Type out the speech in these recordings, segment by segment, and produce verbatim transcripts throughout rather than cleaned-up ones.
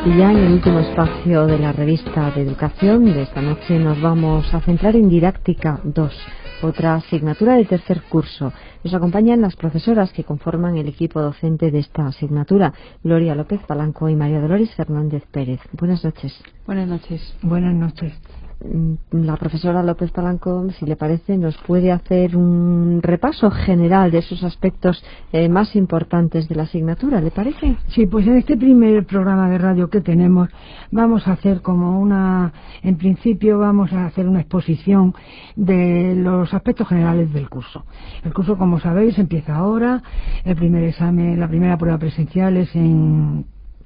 Y ya en el último espacio de la revista de educación de esta noche nos vamos a centrar en didáctica dos, otra asignatura de tercer curso. Nos acompañan las profesoras que conforman el equipo docente de esta asignatura, Gloria López Palanco y María Dolores Fernández Pérez. Buenas noches. Buenas noches. Buenas noches. La profesora López Palanco, si le parece, nos puede hacer un repaso general de esos aspectos eh, más importantes de la asignatura, ¿le parece? Sí, pues en este primer programa de radio que tenemos vamos a hacer como una, en principio vamos a hacer una exposición de los aspectos generales del curso. El curso, como sabéis, empieza ahora. El primer examen, la primera prueba presencial es en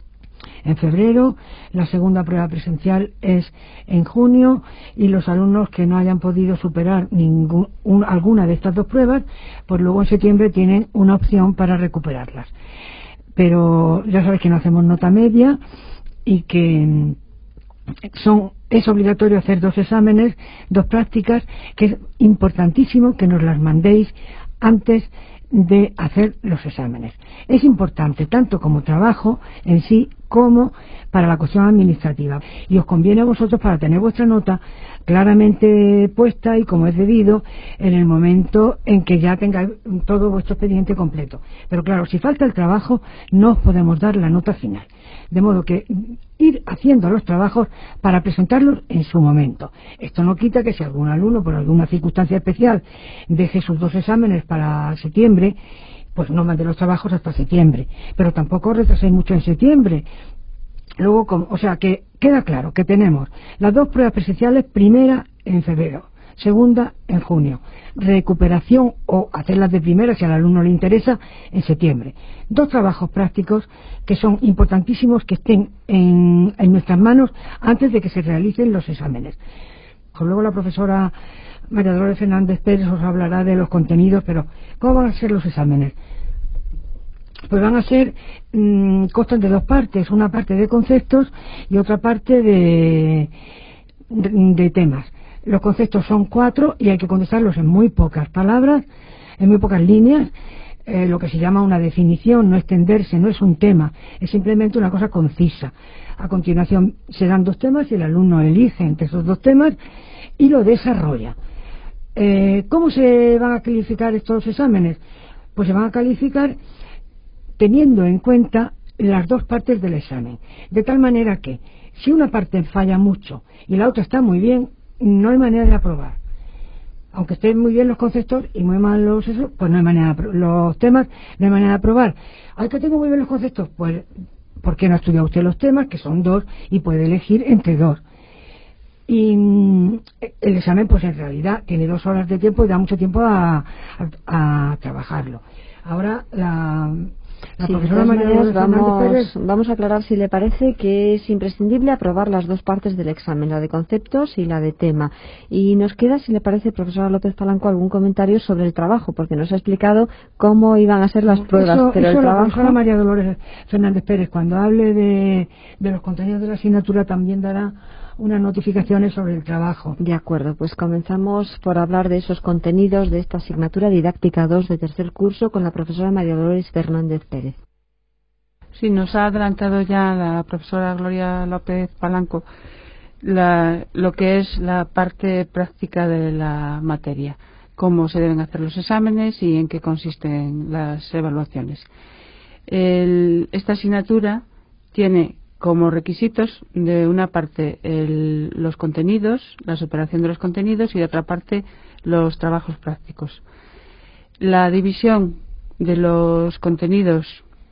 en febrero, la segunda prueba presencial es en junio, y los alumnos que no hayan podido superar ningún, un, alguna de estas dos pruebas, pues luego en septiembre tienen una opción para recuperarlas. Pero ya sabéis que no hacemos nota media y que son es obligatorio hacer dos exámenes, dos prácticas, que es importantísimo que nos las mandéis antes de hacer los exámenes. Es importante tanto como trabajo en sí como para la cuestión administrativa, y os conviene a vosotros para tener vuestra nota claramente puesta y como es debido en el momento en que ya tengáis todo vuestro expediente completo. Pero claro, si falta el trabajo no os podemos dar la nota final, de modo que ir haciendo los trabajos para presentarlos en su momento. Esto no quita que si algún alumno por alguna circunstancia especial deje sus dos exámenes para septiembre, pues no mande los trabajos hasta septiembre, pero tampoco retraséis mucho en septiembre. Luego, o sea, que queda claro que tenemos las dos pruebas presenciales, primera en febrero, segunda en junio, recuperación o hacerlas de primera si al alumno le interesa en septiembre. Dos trabajos prácticos que son importantísimos que estén en, en nuestras manos antes de que se realicen los exámenes. Luego la profesora María Dolores Fernández Pérez os hablará de los contenidos, pero ¿cómo van a ser los exámenes? Pues van a ser, mmm, constan de dos partes, una parte de conceptos y otra parte de, de, de temas. Los conceptos son cuatro y hay que contestarlos en muy pocas palabras, en muy pocas líneas, eh, lo que se llama una definición, no extenderse, no es un tema, es simplemente una cosa concisa. A continuación se dan dos temas y el alumno elige entre esos dos temas y lo desarrolla. Eh, ¿Cómo se van a calificar estos exámenes? Pues se van a calificar teniendo en cuenta las dos partes del examen, de tal manera que si una parte falla mucho y la otra está muy bien, no hay manera de aprobar. Aunque estén muy bien los conceptos y muy mal los eso, pues no hay manera de, los temas, no hay manera de aprobar. ¿Hay que tengo muy bien los conceptos? Pues ¿por qué no ha estudiado usted los temas, que son dos, y puede elegir entre dos? Y el examen, pues en realidad tiene dos horas de tiempo y da mucho tiempo a, a, a trabajarlo. Ahora la La sí, profesora María Dolores vamos, Pérez. vamos a aclarar, si le parece, que es imprescindible aprobar las dos partes del examen, la de conceptos y la de tema. Y nos queda, si le parece, profesora López Palanco, algún comentario sobre el trabajo, porque nos ha explicado cómo iban a ser las pruebas, eso, pero eso el la trabajo... profesora María Dolores Fernández Pérez, cuando hable de, de los contenidos de la asignatura, también dará unas notificaciones sobre el trabajo. De acuerdo, pues comenzamos por hablar de esos contenidos de esta asignatura didáctica dos de tercer curso con la profesora María Dolores Fernández Pérez. Sí, nos ha adelantado ya la profesora Gloria López Palanco la, lo que es la parte práctica de la materia, cómo se deben hacer los exámenes y en qué consisten las evaluaciones. El, esta asignatura tiene como requisitos, de una parte el, los contenidos, la superación de los contenidos, y de otra parte los trabajos prácticos. La división de los contenidos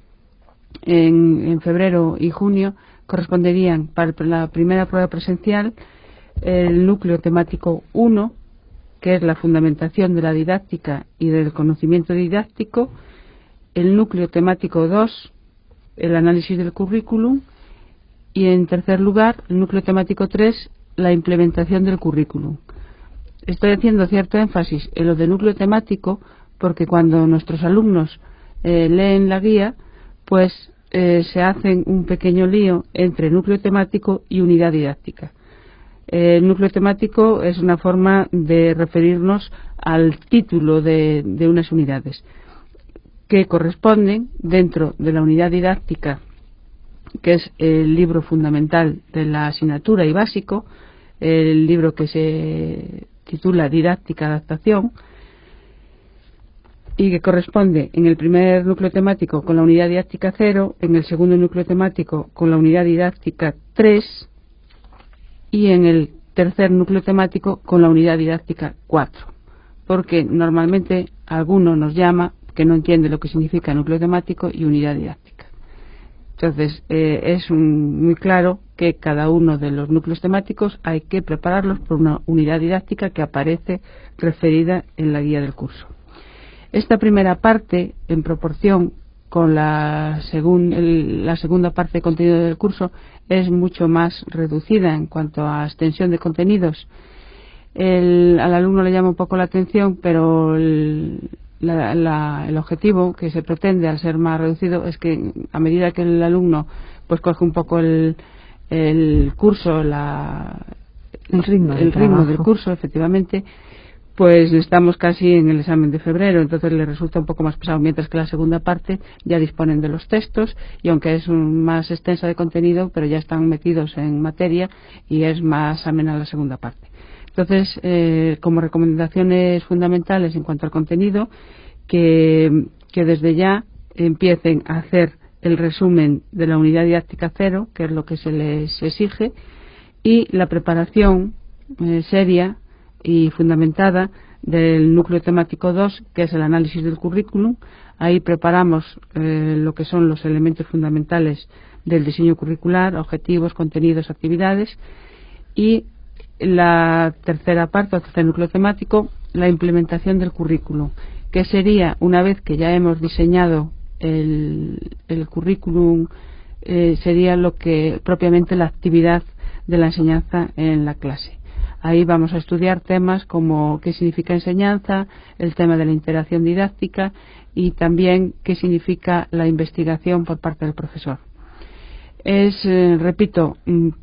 en, en febrero y junio corresponderían para la primera prueba presencial el núcleo temático uno, que es la fundamentación de la didáctica y del conocimiento didáctico; el núcleo temático dos, el análisis del currículum; y en tercer lugar, el núcleo temático tres, la implementación del currículum. Estoy haciendo cierto énfasis en lo de núcleo temático porque cuando nuestros alumnos eh, leen la guía, pues eh, se hacen un pequeño lío entre núcleo temático y unidad didáctica. Eh, el núcleo temático es una forma de referirnos al título de, de unas unidades que corresponden dentro de la unidad didáctica que es el libro fundamental de la asignatura y básico, el libro que se titula Didáctica Adaptación, y que corresponde en el primer núcleo temático con la unidad didáctica cero, en el segundo núcleo temático con la unidad didáctica tres y en el tercer núcleo temático con la unidad didáctica cuatro, porque normalmente alguno nos llama que no entiende lo que significa núcleo temático y unidad didáctica. Entonces, eh, es un, muy claro que cada uno de los núcleos temáticos hay que prepararlos por una unidad didáctica que aparece referida en la guía del curso. Esta primera parte, en proporción con la, segun, el, la segunda parte de contenido del curso, es mucho más reducida en cuanto a extensión de contenidos. El, al alumno le llama un poco la atención, pero el, la, la, el objetivo que se pretende al ser más reducido es que a medida que el alumno pues coge un poco el, el curso, la, el ritmo, el ritmo del curso, efectivamente, pues estamos casi en el examen de febrero, entonces le resulta un poco más pesado, mientras que la segunda parte ya disponen de los textos y aunque es un, más extensa de contenido, pero ya están metidos en materia y es más amena la segunda parte. Entonces, eh, como recomendaciones fundamentales en cuanto al contenido, que, que desde ya empiecen a hacer el resumen de la unidad didáctica cero, que es lo que se les exige, y la preparación eh, seria y fundamentada del núcleo temático dos, que es el análisis del currículum. Ahí preparamos eh, lo que son los elementos fundamentales del diseño curricular, objetivos, contenidos, actividades, y la tercera parte, el tercer núcleo temático, la implementación del currículum, que sería, una vez que ya hemos diseñado el, el currículum, eh, sería lo que propiamente la actividad de la enseñanza en la clase. Ahí vamos a estudiar temas como qué significa enseñanza, el tema de la interacción didáctica y también qué significa la investigación por parte del profesor. Es, eh, repito,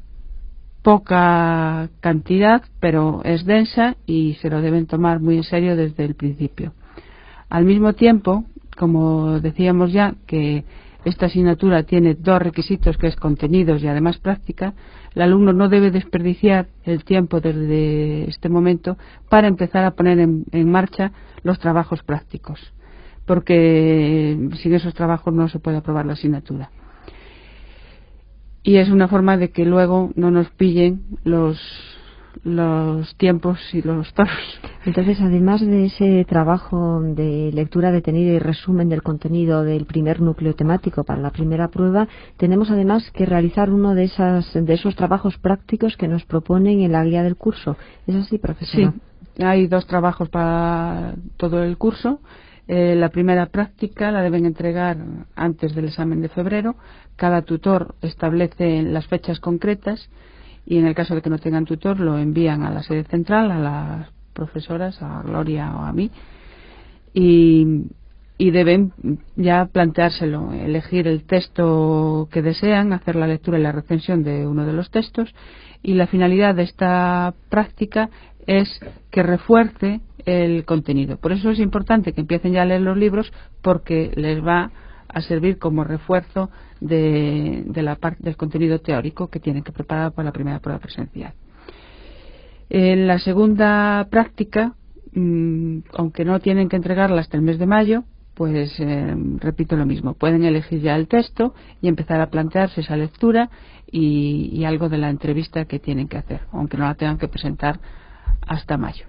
poca cantidad, pero es densa y se lo deben tomar muy en serio desde el principio. Al mismo tiempo, como decíamos ya, que esta asignatura tiene dos requisitos, que es contenidos y además práctica, el alumno no debe desperdiciar el tiempo desde este momento para empezar a poner en, en marcha los trabajos prácticos, porque sin esos trabajos no se puede aprobar la asignatura. Y es una forma de que luego no nos pillen los los tiempos y los toros. Entonces, además de ese trabajo de lectura detenida y resumen del contenido del primer núcleo temático para la primera prueba, tenemos además que realizar uno de esas de esos trabajos prácticos que nos proponen en la guía del curso. ¿Es así, profesora? Sí, hay dos trabajos para todo el curso. Eh, la primera práctica la deben entregar antes del examen de febrero. Cada tutor establece las fechas concretas y en el caso de que no tengan tutor lo envían a la sede central, a las profesoras, a Gloria o a mí, y, y deben ya planteárselo, elegir el texto que desean, hacer la lectura y la recensión de uno de los textos, y la finalidad de esta práctica es que refuerce el contenido. Por eso es importante que empiecen ya a leer los libros, porque les va a servir como refuerzo de, de la parte del contenido teórico que tienen que preparar para la primera prueba presencial. En la segunda práctica, mmm, aunque no tienen que entregarla hasta el mes de mayo, pues eh, repito lo mismo, pueden elegir ya el texto y empezar a plantearse esa lectura y, y algo de la entrevista que tienen que hacer, aunque no la tengan que presentar hasta mayo.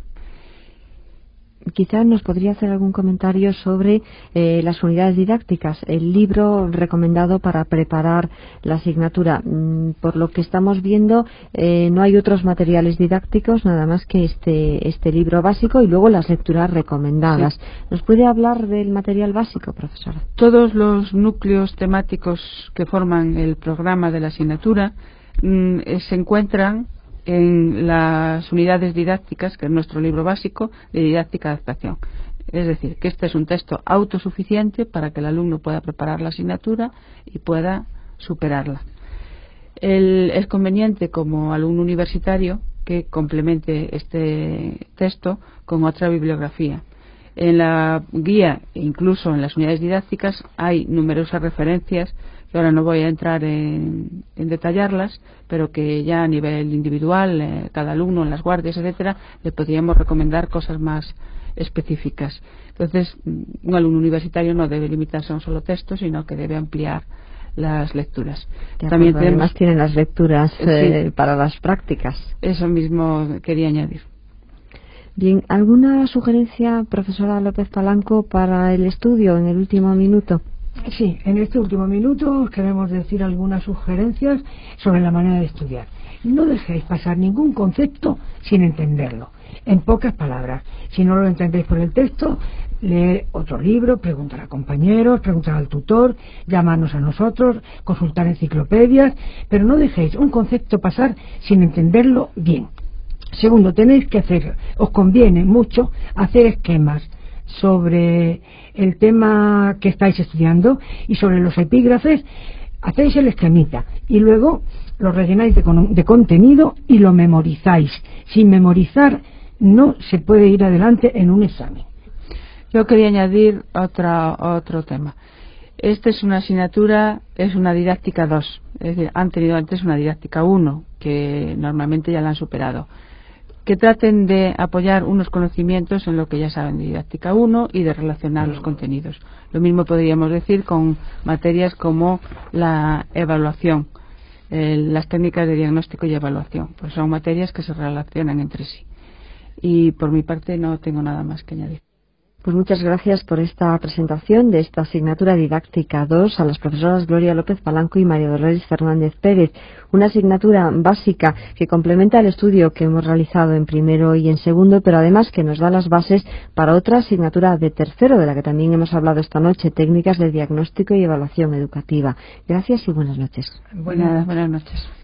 Quizás nos podría hacer algún comentario sobre eh, las unidades didácticas, el libro recomendado para preparar la asignatura. Mm, por lo que estamos viendo, eh, no hay otros materiales didácticos, nada más que este, este libro básico y luego las lecturas recomendadas. Sí. ¿Nos puede hablar del material básico, profesora? Todos los núcleos temáticos que forman el programa de la asignatura mm, se encuentran en las unidades didácticas, que es nuestro libro básico de didáctica adaptación. Es decir, que este es un texto autosuficiente para que el alumno pueda preparar la asignatura y pueda superarla. El, es conveniente, como alumno universitario, que complemente este texto con otra bibliografía. En la guía e incluso en las unidades didácticas hay numerosas referencias, que ahora no voy a entrar en, en detallarlas, pero que ya a nivel individual, eh, cada alumno en las guardias, etcétera, le podríamos recomendar cosas más específicas. Entonces, un alumno universitario no debe limitarse a un solo texto, sino que debe ampliar las lecturas. De También acuerdo, tenemos, además tienen las lecturas eh, sí, para las prácticas. Eso mismo quería añadir. Bien, ¿alguna sugerencia, profesora López Palanco, para el estudio en el último minuto? Sí, en este último minuto os queremos decir algunas sugerencias sobre la manera de estudiar. No dejéis pasar ningún concepto sin entenderlo. En pocas palabras, si no lo entendéis por el texto, leer otro libro, preguntar a compañeros, preguntar al tutor, llamarnos a nosotros, consultar enciclopedias, pero no dejéis un concepto pasar sin entenderlo bien. Segundo, tenéis que hacer, os conviene mucho hacer esquemas sobre el tema que estáis estudiando y sobre los epígrafes. Hacéis el esquemita y luego lo rellenáis de, con, de contenido y lo memorizáis. Sin memorizar no se puede ir adelante en un examen. Yo quería añadir otra, otro tema. Esta es una asignatura, es una didáctica dos, es decir, han tenido antes una didáctica uno, que normalmente ya la han superado. Que traten de apoyar unos conocimientos en lo que ya saben de didáctica uno y de relacionar los contenidos. Lo mismo podríamos decir con materias como la evaluación, eh, las técnicas de diagnóstico y evaluación, pues son materias que se relacionan entre sí. Y por mi parte no tengo nada más que añadir. Pues muchas gracias por esta presentación de esta asignatura didáctica dos a las profesoras Gloria López Palanco y María Dolores Fernández Pérez. Una asignatura básica que complementa el estudio que hemos realizado en primero y en segundo, pero además que nos da las bases para otra asignatura de tercero, de la que también hemos hablado esta noche, técnicas de diagnóstico y evaluación educativa. Gracias y buenas noches. Buenas, buenas noches.